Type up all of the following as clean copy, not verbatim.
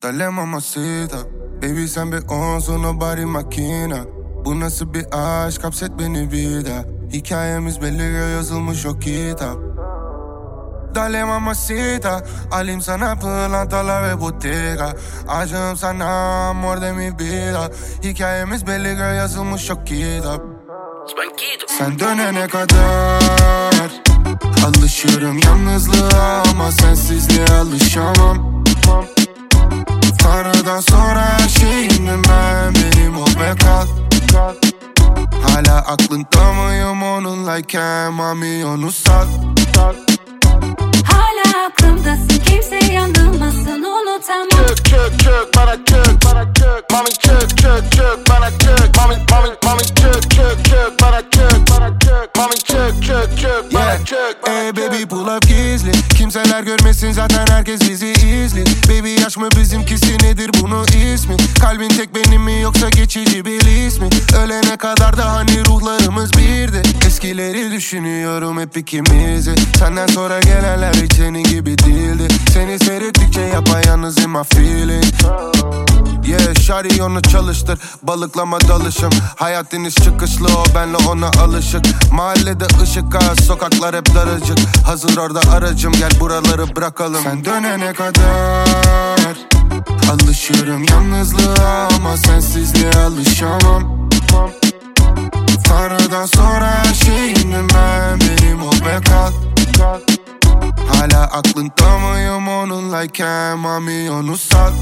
Dale mamacita, baby sen bir onsun, o body makina. Bu nasıl bir aşk, hapset beni bir daha. Hikayemiz belli, yazılmış o kitap. Dale mamacita, alayım sana pırlantalar ve bottega. Aşığım sana, amor de mi vida. Hikayemiz belli, yazılmış o kitap. Sen dönene kadar alışırım yalnızlığa, ama sensizliğe alışamam. Tanrı'dan sonra her şeyimdim ben, benim ol ve kal. Hala aklında mıyım onunlayken, mami onu sat. Hala aklımdasın, kimse yanılmasın, unutamam. Çık çık çık bana çık, bana çık. Mami çık çık çık bana çık. Mami çık çık çık bana çık, bana çık. Mami çık çık çık bana çık. Hey baby pull up gizli, kimseler görmesin zaten herkes bizi izli. Baby yaş mı bizimkisi, nedir bunun ismi? Kalbin tek benim mi yoksa geçici bir his mi? Ölene kadar da hani ruhlarımız birdi. Eskileri düşünüyorum hep ikimizi. Senden sonra gelenler hiç senin gibi değildi. Seni seyrettikçe yapayalnız in my feeling. Yeah, şari onu çalıştır, balıklama dalışım. Hayat iniş çıkışlı, o benle ona alışık. Mahallede ışık az, sokaklar hep daracık. Hazır orada aracım, gel buraları bırakalım. Sen dönene kadar alışırım yalnızlığa, ama sensizliğe alışamam. Tanrı'dan sonra her şeyimdim ben, benim ol ve kal. Hala aklında mıyım onunlayken, mami onu sat.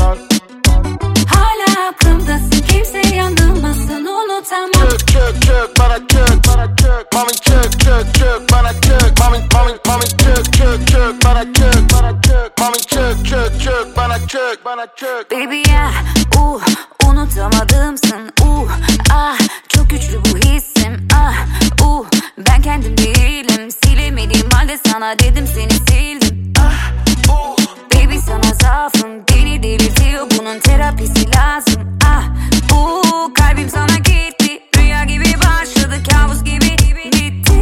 Hala aklımdasın, kimse yanılmasın, unutamam. Çık çık çık bana çık, bana çık. Mami çık çık çık bana çık. Mami çık çık çık bana çık, bana çık. Mami çık çık çık bana çık, bana çık. Baby ya, unutamadımsın, ah. Çok güçlü bu hissim, ben kendim değilim, silemediğim halde sana dedim seni sildim. Baby sana zaafım beni delirtiyor, bunun terapisi lazım. Kalbim sana gitti, rüya gibi başladı, kabus gibi bitti.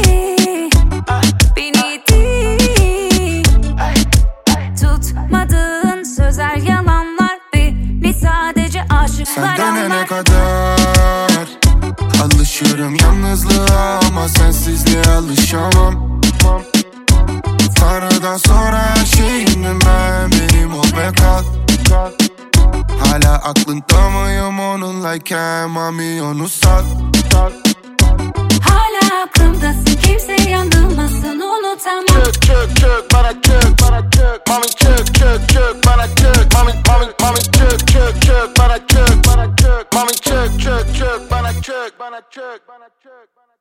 Beni itti. Tutmadığın sözler, yalanlar, beni sadece aşıklar Sen dönene anlar. kadar alışırım yalnızlığa, ama sensizliğe alışamam. Tanrı'dan sonra her şeyimdim ben, benim ol ve kal. Hala aklında mıyım onunlayken, mami onu sat. Hala aklımdasın, kimse yanılmasın, unutamam. Çık çık çık bana çık, bana çık. Mami çık çık çık bana çık. Mami çık çık çık bana çık, bana çık. Mami çık çık çık bana çık, bana çık.